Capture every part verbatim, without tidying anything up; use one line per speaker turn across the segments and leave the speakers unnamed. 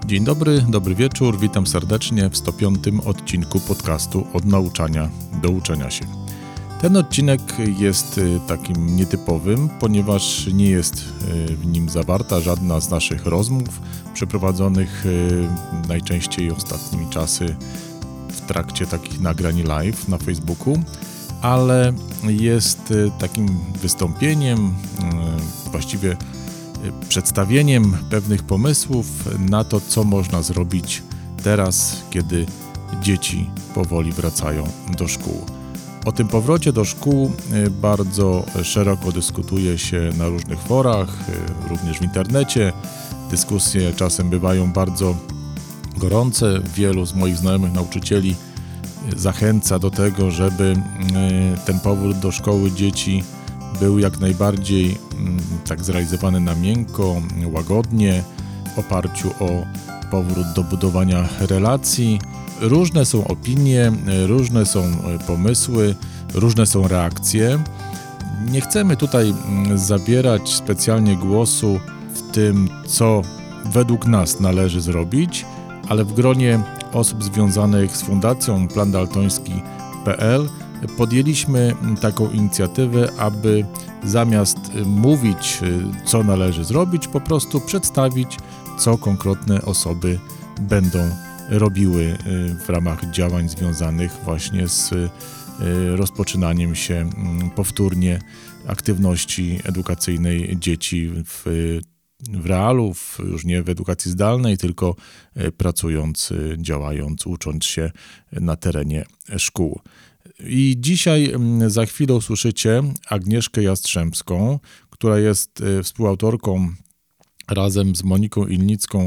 Dzień dobry, dobry wieczór, witam serdecznie w sto piątym odcinku podcastu Od nauczania do uczenia się. Ten odcinek jest takim nietypowym, ponieważ nie jest w nim zawarta żadna z naszych rozmów przeprowadzonych najczęściej ostatnimi czasy w trakcie takich nagrań live na Facebooku, ale jest takim wystąpieniem, właściwie przedstawieniem pewnych pomysłów na to, co można zrobić teraz, kiedy dzieci powoli wracają do szkół. O tym powrocie do szkół bardzo szeroko dyskutuje się na różnych forach, również w internecie. Dyskusje czasem bywają bardzo gorące. Wielu z moich znajomych nauczycieli zachęca do tego, żeby ten powrót do szkoły dzieci był jak najbardziej tak zrealizowany na miękko, łagodnie, w oparciu o powrót do budowania relacji. Różne są opinie, różne są pomysły, różne są reakcje. Nie chcemy tutaj zabierać specjalnie głosu w tym, co według nas należy zrobić, ale w gronie osób związanych z Fundacją Plan Daltoński kropka pe el podjęliśmy taką inicjatywę, aby zamiast mówić, co należy zrobić, po prostu przedstawić, co konkretne osoby będą robiły w ramach działań związanych właśnie z rozpoczynaniem się powtórnie aktywności edukacyjnej dzieci w, w realu, w, już nie w edukacji zdalnej, tylko pracując, działając, ucząc się na terenie szkół. I dzisiaj za chwilę usłyszycie Agnieszkę Jastrzębską, która jest współautorką razem z Moniką Ilnicką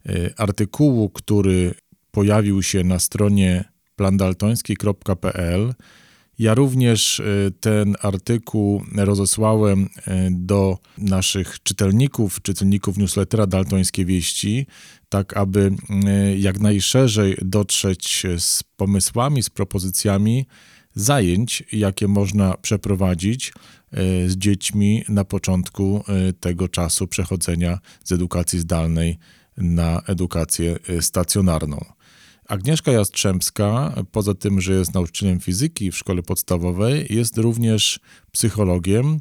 artykułu, który pojawił się na stronie plan daltoński kropka pe el. Ja również ten artykuł rozesłałem do naszych czytelników, czytelników newslettera Daltońskie Wieści, tak aby jak najszerzej dotrzeć z pomysłami, z propozycjami zajęć, jakie można przeprowadzić z dziećmi na początku tego czasu przechodzenia z edukacji zdalnej na edukację stacjonarną. Agnieszka Jastrzębska, poza tym, że jest nauczycielem fizyki w szkole podstawowej, jest również psychologiem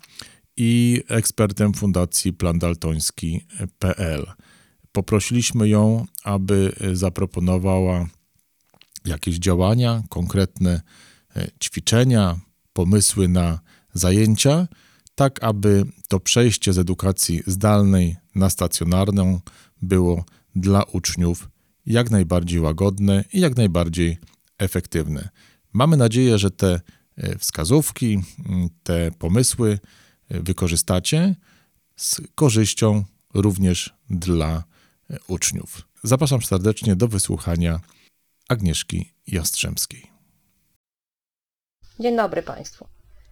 i ekspertem Fundacji Plan Daltoński kropka pe el. Poprosiliśmy ją, aby zaproponowała jakieś działania, konkretne ćwiczenia, pomysły na zajęcia, tak aby to przejście z edukacji zdalnej na stacjonarną było dla uczniów jak najbardziej łagodne i jak najbardziej efektywne. Mamy nadzieję, że te wskazówki, te pomysły wykorzystacie z korzyścią również dla uczniów. Zapraszam serdecznie do wysłuchania Agnieszki Jastrzębskiej.
Dzień dobry Państwu.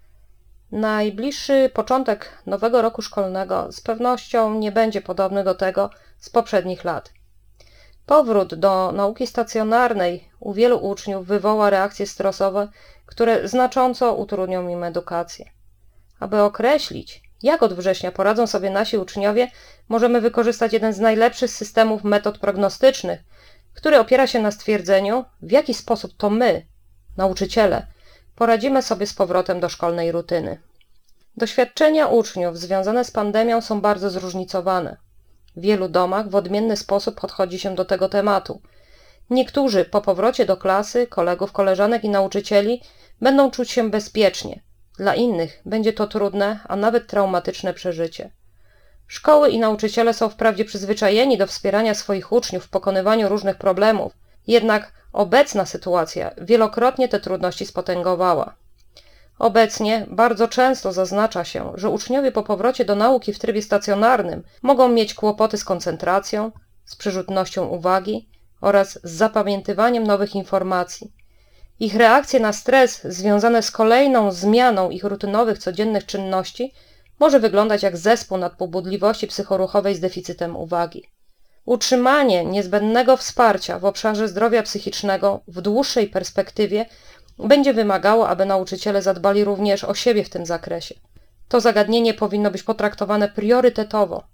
Najbliższy początek nowego roku szkolnego z pewnością nie będzie podobny do tego z poprzednich lat. Powrót do nauki stacjonarnej u wielu uczniów wywoła reakcje stresowe, które znacząco utrudnią im edukację. Aby określić, jak od września poradzą sobie nasi uczniowie, możemy wykorzystać jeden z najlepszych systemów metod prognostycznych, który opiera się na stwierdzeniu, w jaki sposób to my, nauczyciele, poradzimy sobie z powrotem do szkolnej rutyny. Doświadczenia uczniów związane z pandemią są bardzo zróżnicowane. W wielu domach w odmienny sposób podchodzi się do tego tematu. Niektórzy po powrocie do klasy, kolegów, koleżanek i nauczycieli będą czuć się bezpiecznie. Dla innych będzie to trudne, a nawet traumatyczne przeżycie. Szkoły i nauczyciele są wprawdzie przyzwyczajeni do wspierania swoich uczniów w pokonywaniu różnych problemów, jednak obecna sytuacja wielokrotnie te trudności spotęgowała. Obecnie bardzo często zaznacza się, że uczniowie po powrocie do nauki w trybie stacjonarnym mogą mieć kłopoty z koncentracją, z przyrzutnością uwagi oraz z zapamiętywaniem nowych informacji. Ich reakcje na stres związane z kolejną zmianą ich rutynowych, codziennych czynności może wyglądać jak zespół nadpobudliwości psychoruchowej z deficytem uwagi. Utrzymanie niezbędnego wsparcia w obszarze zdrowia psychicznego w dłuższej perspektywie będzie wymagało, aby nauczyciele zadbali również o siebie w tym zakresie. To zagadnienie powinno być potraktowane priorytetowo.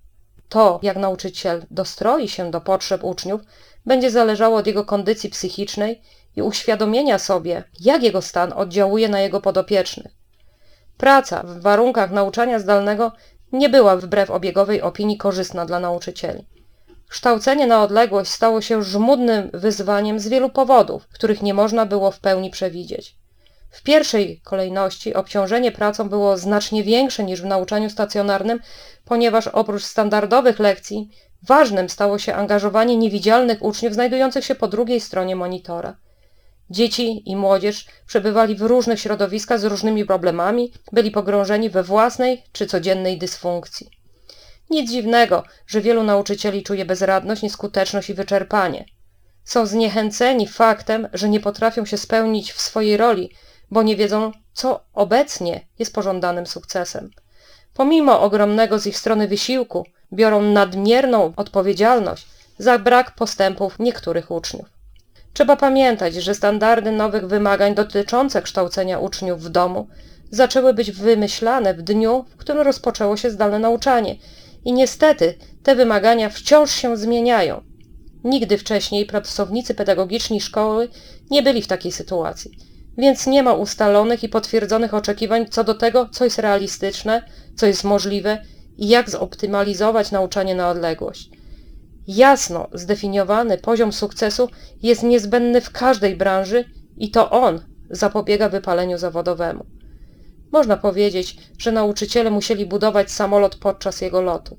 To, jak nauczyciel dostroi się do potrzeb uczniów, będzie zależało od jego kondycji psychicznej i uświadomienia sobie, jak jego stan oddziałuje na jego podopiecznych. Praca w warunkach nauczania zdalnego nie była wbrew obiegowej opinii korzystna dla nauczycieli. Kształcenie na odległość stało się żmudnym wyzwaniem z wielu powodów, których nie można było w pełni przewidzieć. W pierwszej kolejności obciążenie pracą było znacznie większe niż w nauczaniu stacjonarnym, ponieważ oprócz standardowych lekcji ważnym stało się angażowanie niewidzialnych uczniów znajdujących się po drugiej stronie monitora. Dzieci i młodzież przebywali w różnych środowiskach z różnymi problemami, byli pogrążeni we własnej czy codziennej dysfunkcji. Nic dziwnego, że wielu nauczycieli czuje bezradność, nieskuteczność i wyczerpanie. Są zniechęceni faktem, że nie potrafią się spełnić w swojej roli, bo nie wiedzą, co obecnie jest pożądanym sukcesem. Pomimo ogromnego z ich strony wysiłku, biorą nadmierną odpowiedzialność za brak postępów niektórych uczniów. Trzeba pamiętać, że standardy nowych wymagań dotyczące kształcenia uczniów w domu zaczęły być wymyślane w dniu, w którym rozpoczęło się zdalne nauczanie i niestety te wymagania wciąż się zmieniają. Nigdy wcześniej pracownicy pedagogiczni szkoły nie byli w takiej sytuacji, więc nie ma ustalonych i potwierdzonych oczekiwań co do tego, co jest realistyczne, co jest możliwe i jak zoptymalizować nauczanie na odległość. Jasno zdefiniowany poziom sukcesu jest niezbędny w każdej branży i to on zapobiega wypaleniu zawodowemu. Można powiedzieć, że nauczyciele musieli budować samolot podczas jego lotu.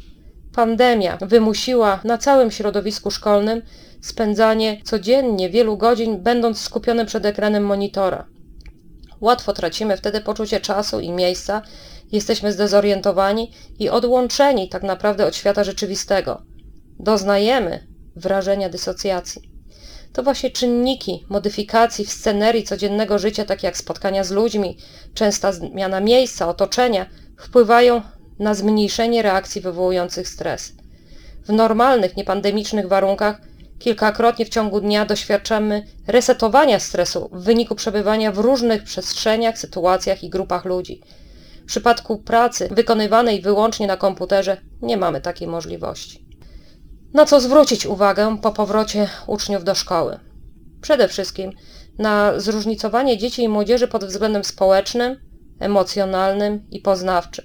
Pandemia wymusiła na całym środowisku szkolnym spędzanie codziennie wielu godzin, będąc skupionym przed ekranem monitora. Łatwo tracimy wtedy poczucie czasu i miejsca, jesteśmy zdezorientowani i odłączeni tak naprawdę od świata rzeczywistego. Doznajemy wrażenia dysocjacji. To właśnie czynniki modyfikacji w scenerii codziennego życia, takie jak spotkania z ludźmi, częsta zmiana miejsca, otoczenia, wpływają na zmniejszenie reakcji wywołujących stres. W normalnych, niepandemicznych warunkach kilkakrotnie w ciągu dnia doświadczamy resetowania stresu w wyniku przebywania w różnych przestrzeniach, sytuacjach i grupach ludzi. W przypadku pracy wykonywanej wyłącznie na komputerze nie mamy takiej możliwości. Na co zwrócić uwagę po powrocie uczniów do szkoły? Przede wszystkim na zróżnicowanie dzieci i młodzieży pod względem społecznym, emocjonalnym i poznawczym.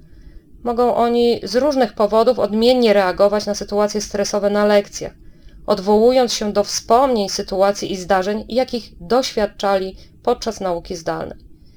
Mogą oni z różnych powodów odmiennie reagować na sytuacje stresowe na lekcjach, odwołując się do wspomnień, sytuacji i zdarzeń, jakich doświadczali podczas nauki zdalnej.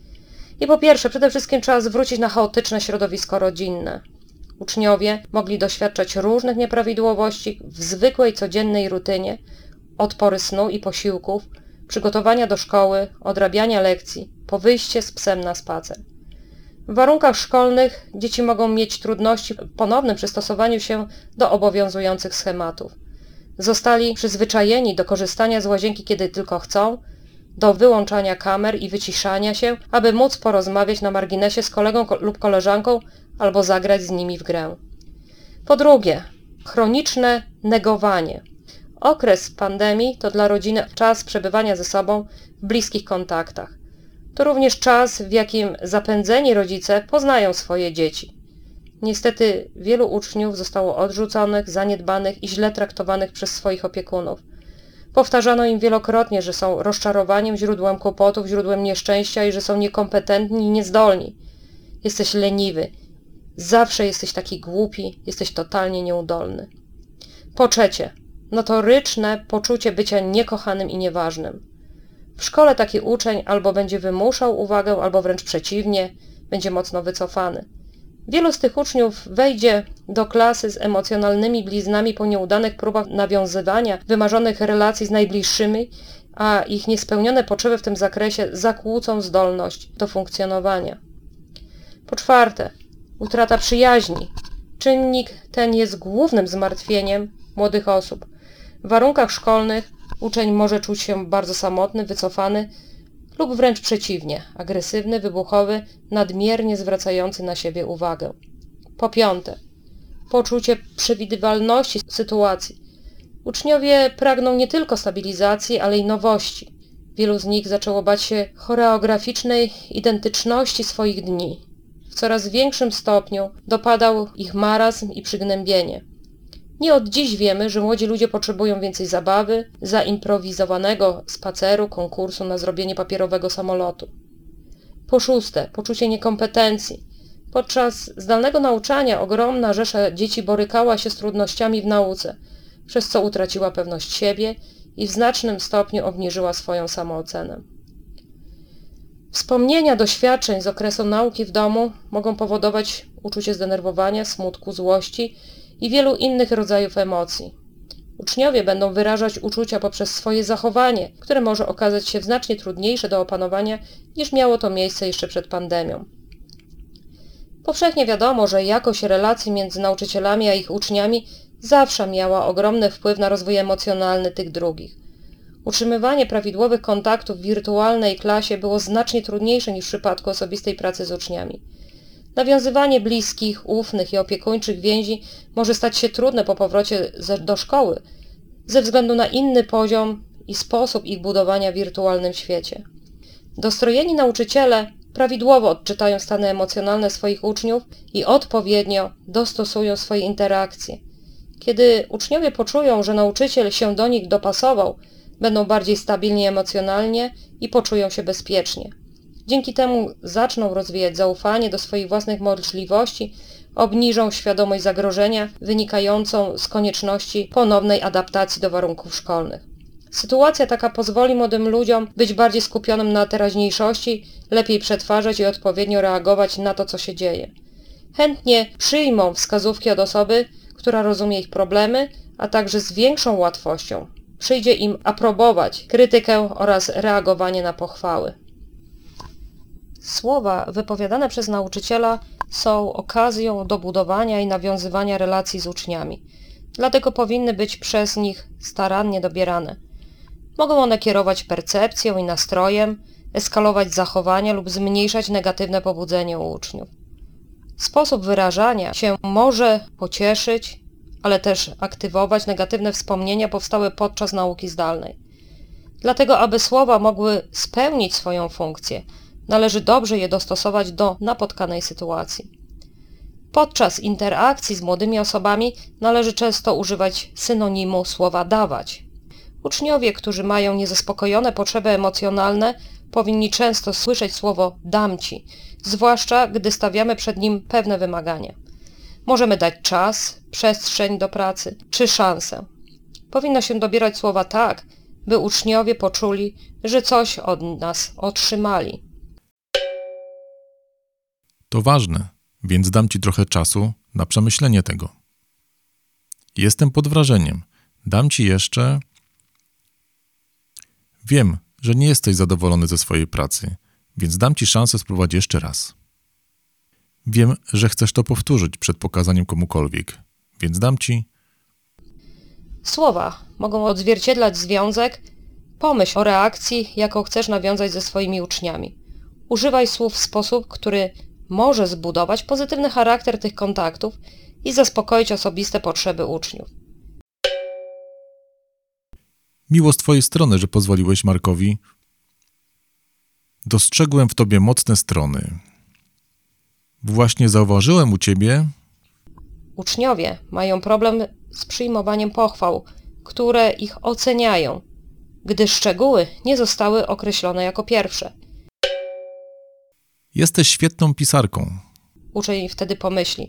I po pierwsze, przede wszystkim trzeba zwrócić na chaotyczne środowisko rodzinne. Uczniowie mogli doświadczać różnych nieprawidłowości w zwykłej, codziennej rutynie, od pory snu i posiłków, przygotowania do szkoły, odrabiania lekcji, po wyjście z psem na spacer. W warunkach szkolnych dzieci mogą mieć trudności w ponownym przystosowaniu się do obowiązujących schematów. Zostali przyzwyczajeni do korzystania z łazienki, kiedy tylko chcą, do wyłączania kamer i wyciszania się, aby móc porozmawiać na marginesie z kolegą lub koleżanką albo zagrać z nimi w grę. Po drugie, chroniczne negowanie. Okres pandemii to dla rodziny czas przebywania ze sobą w bliskich kontaktach. To również czas, w jakim zapędzeni rodzice poznają swoje dzieci. Niestety wielu uczniów zostało odrzuconych, zaniedbanych i źle traktowanych przez swoich opiekunów. Powtarzano im wielokrotnie, że są rozczarowaniem, źródłem kłopotów, źródłem nieszczęścia i że są niekompetentni i niezdolni. Jesteś leniwy. Zawsze jesteś taki głupi, jesteś totalnie nieudolny. Po trzecie, notoryczne poczucie bycia niekochanym i nieważnym. W szkole taki uczeń albo będzie wymuszał uwagę, albo wręcz przeciwnie, będzie mocno wycofany. Wielu z tych uczniów wejdzie do klasy z emocjonalnymi bliznami po nieudanych próbach nawiązywania wymarzonych relacji z najbliższymi, a ich niespełnione potrzeby w tym zakresie zakłócą zdolność do funkcjonowania. Po czwarte, utrata przyjaźni. Czynnik ten jest głównym zmartwieniem młodych osób. W warunkach szkolnych uczeń może czuć się bardzo samotny, wycofany lub wręcz przeciwnie, agresywny, wybuchowy, nadmiernie zwracający na siebie uwagę. Po piąte, poczucie przewidywalności sytuacji. Uczniowie pragną nie tylko stabilizacji, ale i nowości. Wielu z nich zaczęło bać się choreograficznej identyczności swoich dni. W coraz większym stopniu dopadał ich marazm i przygnębienie. Nie od dziś wiemy, że młodzi ludzie potrzebują więcej zabawy, zaimprowizowanego spaceru, konkursu na zrobienie papierowego samolotu. Po szóste, poczucie niekompetencji. Podczas zdalnego nauczania ogromna rzesza dzieci borykała się z trudnościami w nauce, przez co utraciła pewność siebie i w znacznym stopniu obniżyła swoją samoocenę. Wspomnienia doświadczeń z okresu nauki w domu mogą powodować uczucie zdenerwowania, smutku, złości i wielu innych rodzajów emocji. Uczniowie będą wyrażać uczucia poprzez swoje zachowanie, które może okazać się znacznie trudniejsze do opanowania niż miało to miejsce jeszcze przed pandemią. Powszechnie wiadomo, że jakość relacji między nauczycielami a ich uczniami zawsze miała ogromny wpływ na rozwój emocjonalny tych drugich. Utrzymywanie prawidłowych kontaktów w wirtualnej klasie było znacznie trudniejsze niż w przypadku osobistej pracy z uczniami. Nawiązywanie bliskich, ufnych i opiekuńczych więzi może stać się trudne po powrocie do szkoły ze względu na inny poziom i sposób ich budowania w wirtualnym świecie. Dostrojeni nauczyciele prawidłowo odczytają stany emocjonalne swoich uczniów i odpowiednio dostosują swoje interakcje. Kiedy uczniowie poczują, że nauczyciel się do nich dopasował, będą bardziej stabilni emocjonalnie i poczują się bezpiecznie. Dzięki temu zaczną rozwijać zaufanie do swoich własnych możliwości, obniżą świadomość zagrożenia wynikającą z konieczności ponownej adaptacji do warunków szkolnych. Sytuacja taka pozwoli młodym ludziom być bardziej skupionym na teraźniejszości, lepiej przetwarzać i odpowiednio reagować na to, co się dzieje. Chętnie przyjmą wskazówki od osoby, która rozumie ich problemy, a także z większą łatwością przyjdzie im aprobować krytykę oraz reagowanie na pochwały. Słowa wypowiadane przez nauczyciela są okazją do budowania i nawiązywania relacji z uczniami, dlatego powinny być przez nich starannie dobierane. Mogą one kierować percepcją i nastrojem, eskalować zachowania lub zmniejszać negatywne pobudzenie u uczniów. Sposób wyrażania się może pocieszyć, ale też aktywować negatywne wspomnienia powstałe podczas nauki zdalnej. Dlatego, aby słowa mogły spełnić swoją funkcję, należy dobrze je dostosować do napotkanej sytuacji. Podczas interakcji z młodymi osobami należy często używać synonimu słowa dawać. Uczniowie, którzy mają niezaspokojone potrzeby emocjonalne, powinni często słyszeć słowo dam ci, zwłaszcza gdy stawiamy przed nim pewne wymagania. Możemy dać czas, przestrzeń do pracy czy szansę. Powinno się dobierać słowa tak, by uczniowie poczuli, że coś od nas otrzymali.
To ważne, więc dam ci trochę czasu na przemyślenie tego. Jestem pod wrażeniem. Dam ci jeszcze... Wiem, że nie jesteś zadowolony ze swojej pracy, więc dam ci szansę spróbować jeszcze raz. Wiem, że chcesz to powtórzyć przed pokazaniem komukolwiek, więc dam ci...
Słowa mogą odzwierciedlać związek. Pomyśl o reakcji, jaką chcesz nawiązać ze swoimi uczniami. Używaj słów w sposób, który może zbudować pozytywny charakter tych kontaktów i zaspokoić osobiste potrzeby uczniów.
Miło z twojej strony, że pozwoliłeś Markowi. Dostrzegłem w tobie mocne strony. Właśnie zauważyłem u ciebie...
Uczniowie mają problem z przyjmowaniem pochwał, które ich oceniają, gdy szczegóły nie zostały określone jako pierwsze.
Jesteś świetną pisarką.
Uczeń wtedy pomyśli.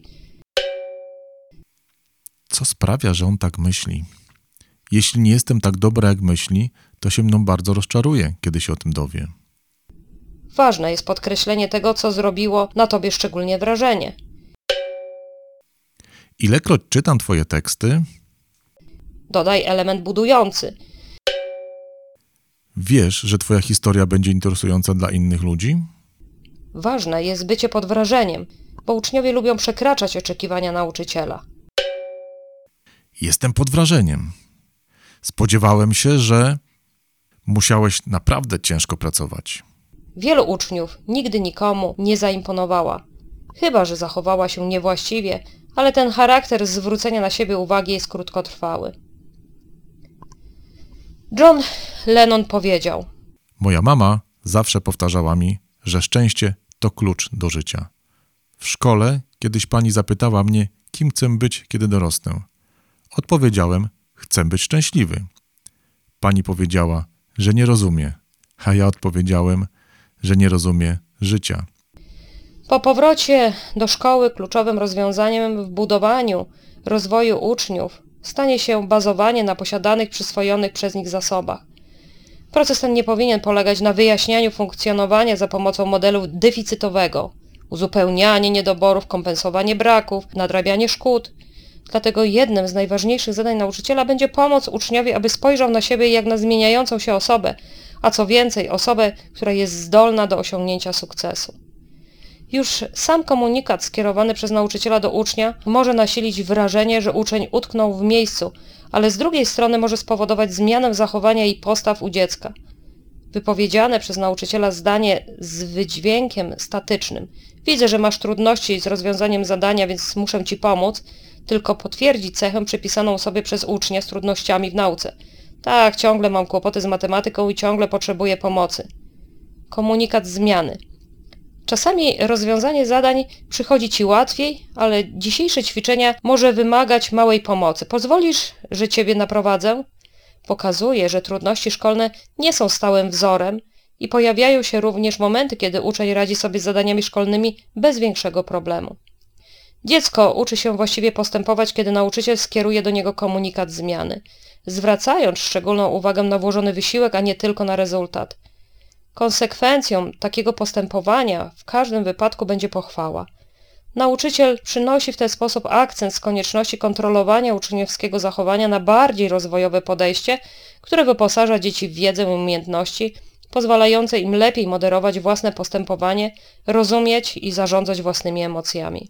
Co sprawia, że on tak myśli? Jeśli nie jestem tak dobra, jak myśli, to się mną bardzo rozczaruje, kiedy się o tym dowie.
Ważne jest podkreślenie tego, co zrobiło na tobie szczególnie wrażenie.
Ilekroć czytam twoje teksty...
Dodaj element budujący.
Wiesz, że twoja historia będzie interesująca dla innych ludzi?
Ważne jest bycie pod wrażeniem, bo uczniowie lubią przekraczać oczekiwania nauczyciela.
Jestem pod wrażeniem. Spodziewałem się, że musiałeś naprawdę ciężko pracować.
Wielu uczniów nigdy nikomu nie zaimponowała. Chyba że zachowała się niewłaściwie, ale ten charakter zwrócenia na siebie uwagi jest krótkotrwały. John Lennon powiedział:
Moja mama zawsze powtarzała mi, że szczęście to klucz do życia. W szkole kiedyś pani zapytała mnie, kim chcę być, kiedy dorosnę. Odpowiedziałem, chcę być szczęśliwy. Pani powiedziała, że nie rozumie, a ja odpowiedziałem, że nie rozumie życia.
Po powrocie do szkoły kluczowym rozwiązaniem w budowaniu rozwoju uczniów stanie się bazowanie na posiadanych, przyswojonych przez nich zasobach. Proces ten nie powinien polegać na wyjaśnianiu funkcjonowania za pomocą modelu deficytowego, uzupełnianie niedoborów, kompensowanie braków, nadrabianie szkód. Dlatego jednym z najważniejszych zadań nauczyciela będzie pomoc uczniowi, aby spojrzał na siebie jak na zmieniającą się osobę, a co więcej, osobę, która jest zdolna do osiągnięcia sukcesu. Już sam komunikat skierowany przez nauczyciela do ucznia może nasilić wrażenie, że uczeń utknął w miejscu, ale z drugiej strony może spowodować zmianę zachowania i postaw u dziecka. Wypowiedziane przez nauczyciela zdanie z wydźwiękiem statycznym „widzę, że masz trudności z rozwiązaniem zadania, więc muszę ci pomóc”, tylko potwierdzi cechę przypisaną sobie przez ucznia z trudnościami w nauce. Tak, ciągle mam kłopoty z matematyką i ciągle potrzebuję pomocy. Komunikat zmiany. Czasami rozwiązanie zadań przychodzi ci łatwiej, ale dzisiejsze ćwiczenia może wymagać małej pomocy. Pozwolisz, że ciebie naprowadzę? Pokazuje, że trudności szkolne nie są stałym wzorem i pojawiają się również momenty, kiedy uczeń radzi sobie z zadaniami szkolnymi bez większego problemu. Dziecko uczy się właściwie postępować, kiedy nauczyciel skieruje do niego komunikat zmiany, zwracając szczególną uwagę na włożony wysiłek, a nie tylko na rezultat. Konsekwencją takiego postępowania w każdym wypadku będzie pochwała. Nauczyciel przynosi w ten sposób akcent z konieczności kontrolowania uczniowskiego zachowania na bardziej rozwojowe podejście, które wyposaża dzieci w wiedzę i umiejętności, pozwalające im lepiej moderować własne postępowanie, rozumieć i zarządzać własnymi emocjami.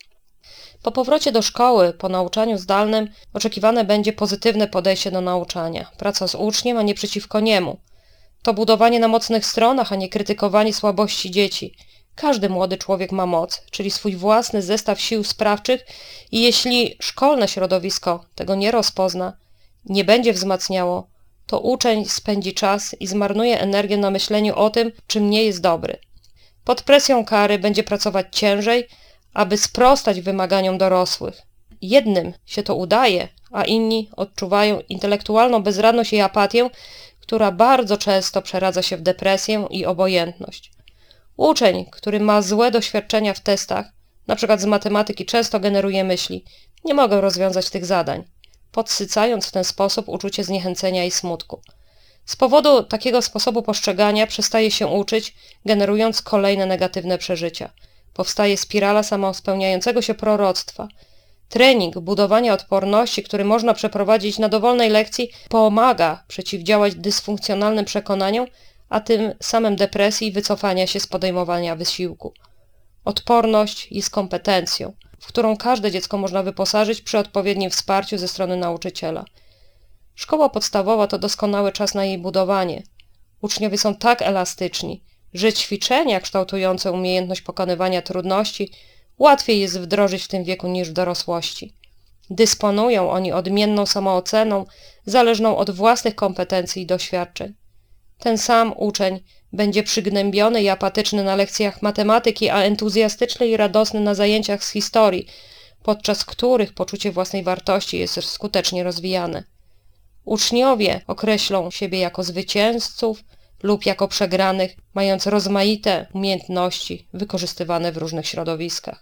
Po powrocie do szkoły, po nauczaniu zdalnym, oczekiwane będzie pozytywne podejście do nauczania, praca z uczniem, a nie przeciwko niemu. To budowanie na mocnych stronach, a nie krytykowanie słabości dzieci. Każdy młody człowiek ma moc, czyli swój własny zestaw sił sprawczych i jeśli szkolne środowisko tego nie rozpozna, nie będzie wzmacniało, to uczeń spędzi czas i zmarnuje energię na myśleniu o tym, czym nie jest dobry. Pod presją kary będzie pracować ciężej, aby sprostać wymaganiom dorosłych. Jednym się to udaje, a inni odczuwają intelektualną bezradność i apatię, która bardzo często przeradza się w depresję i obojętność. Uczeń, który ma złe doświadczenia w testach, np. z matematyki, często generuje myśli: nie mogę rozwiązać tych zadań, podsycając w ten sposób uczucie zniechęcenia i smutku. Z powodu takiego sposobu postrzegania przestaje się uczyć, generując kolejne negatywne przeżycia. Powstaje spirala samospełniającego się proroctwa. Trening budowania odporności, który można przeprowadzić na dowolnej lekcji, pomaga przeciwdziałać dysfunkcjonalnym przekonaniom, a tym samym depresji i wycofania się z podejmowania wysiłku. Odporność jest kompetencją, w którą każde dziecko można wyposażyć przy odpowiednim wsparciu ze strony nauczyciela. Szkoła podstawowa to doskonały czas na jej budowanie. Uczniowie są tak elastyczni, że ćwiczenia kształtujące umiejętność pokonywania trudności łatwiej jest wdrożyć w tym wieku niż w dorosłości. Dysponują oni odmienną samooceną, zależną od własnych kompetencji i doświadczeń. Ten sam uczeń będzie przygnębiony i apatyczny na lekcjach matematyki, a entuzjastyczny i radosny na zajęciach z historii, podczas których poczucie własnej wartości jest skutecznie rozwijane. Uczniowie określą siebie jako zwycięzców lub jako przegranych, mając rozmaite umiejętności wykorzystywane w różnych środowiskach.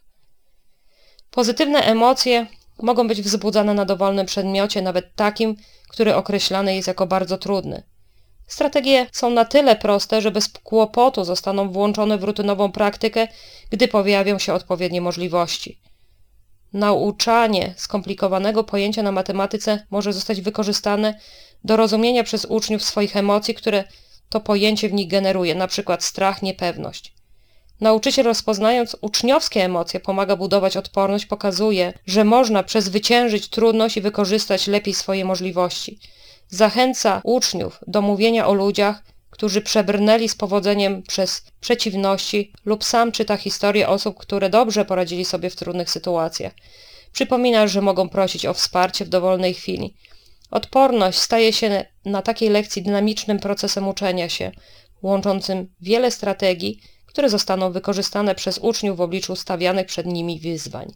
Pozytywne emocje mogą być wzbudzane na dowolnym przedmiocie, nawet takim, który określany jest jako bardzo trudny. Strategie są na tyle proste, że bez kłopotu zostaną włączone w rutynową praktykę, gdy pojawią się odpowiednie możliwości. Nauczanie skomplikowanego pojęcia na matematyce może zostać wykorzystane do rozumienia przez uczniów swoich emocji, które to pojęcie w nich generuje, np. strach, niepewność. Nauczyciel, rozpoznając uczniowskie emocje, pomaga budować odporność, pokazuje, że można przezwyciężyć trudność i wykorzystać lepiej swoje możliwości. Zachęca uczniów do mówienia o ludziach, którzy przebrnęli z powodzeniem przez przeciwności, lub sam czyta historie osób, które dobrze poradzili sobie w trudnych sytuacjach. Przypomina, że mogą prosić o wsparcie w dowolnej chwili. Odporność staje się na takiej lekcji dynamicznym procesem uczenia się, łączącym wiele strategii, które zostaną wykorzystane przez uczniów w obliczu stawianych przed nimi wyzwań.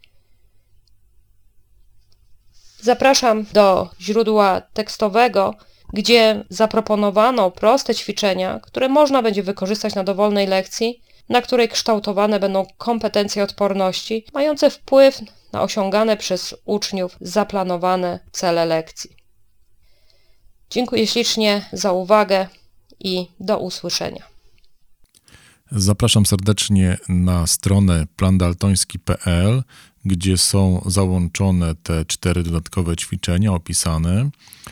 Zapraszam do źródła tekstowego, gdzie zaproponowano proste ćwiczenia, które można będzie wykorzystać na dowolnej lekcji, na której kształtowane będą kompetencje odporności, mające wpływ na osiągane przez uczniów zaplanowane cele lekcji. Dziękuję ślicznie za uwagę i do usłyszenia.
Zapraszam serdecznie na stronę plan daltoński kropka p l, gdzie są załączone te cztery dodatkowe ćwiczenia opisane.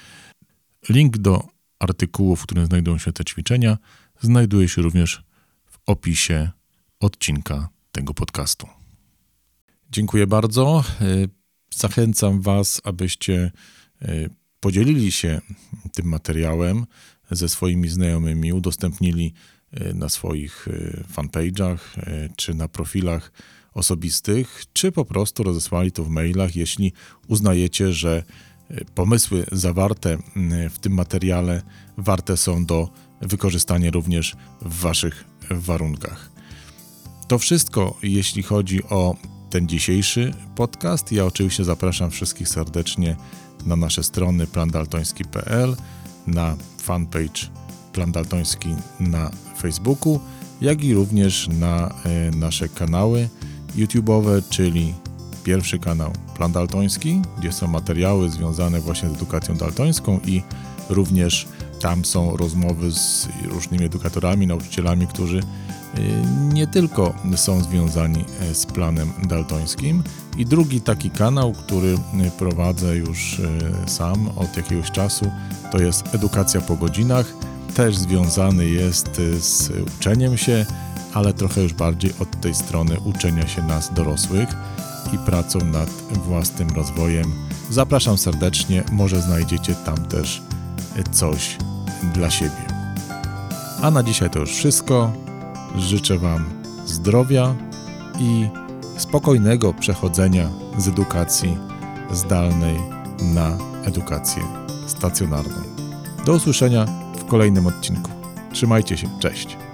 Link do artykułu, w którym znajdują się te ćwiczenia, znajduje się również w opisie odcinka tego podcastu. Dziękuję bardzo. Zachęcam Was, abyście podzielili się tym materiałem ze swoimi znajomymi, udostępnili na swoich fanpage'ach czy na profilach osobistych, czy po prostu rozesłali to w mailach, jeśli uznajecie, że pomysły zawarte w tym materiale warte są do wykorzystania również w Waszych warunkach. To wszystko, jeśli chodzi o ten dzisiejszy podcast. Ja oczywiście zapraszam wszystkich serdecznie na nasze strony plan daltoński kropka p l, na fanpage Plan Daltoński na Facebooku, jak i również na y, nasze kanały YouTube'owe, czyli pierwszy kanał Plan Daltoński, gdzie są materiały związane właśnie z edukacją daltońską i również tam są rozmowy z różnymi edukatorami, nauczycielami, którzy y, nie tylko są związani z planem daltońskim. I drugi taki kanał, który prowadzę już y, sam od jakiegoś czasu, to jest Edukacja po godzinach. Też związany jest z uczeniem się, ale trochę już bardziej od tej strony uczenia się nas dorosłych i pracą nad własnym rozwojem. Zapraszam serdecznie, może znajdziecie tam też coś dla siebie. A na dzisiaj to już wszystko. Życzę Wam zdrowia i spokojnego przechodzenia z edukacji zdalnej na edukację stacjonarną. Do usłyszenia w kolejnym odcinku. Trzymajcie się, cześć!